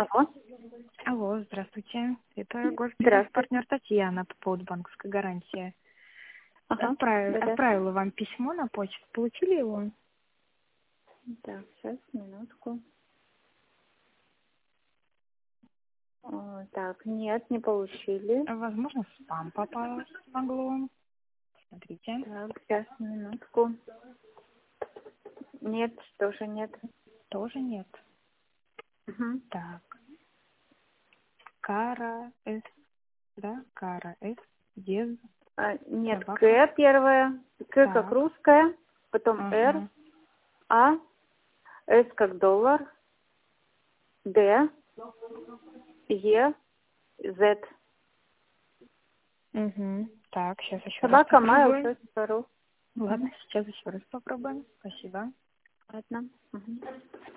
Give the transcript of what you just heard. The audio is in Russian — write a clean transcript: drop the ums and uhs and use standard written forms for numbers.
Алло. Алло, здравствуйте. Это Здравствуйте. партнер Татьяна по поводу банковской гарантии. Ага. Да-да. Отправила вам письмо на почту. Получили его? Так, сейчас, минутку. Так, нет, не получили. Возможно, в спам попалось могло. Смотрите. Так, сейчас, минутку. Нет, тоже нет. Тоже нет. Угу. Так. Кара С. Да? Кара С. Без. Нет, Собака. К первое. К как Так. русская. Потом Р. Ага. А. С как доллар. Д. Е. З. Угу. Так, сейчас еще раз Собака попробуем. mail.ru. Ладно, сейчас еще раз попробуем. Спасибо. Ладно. Угу.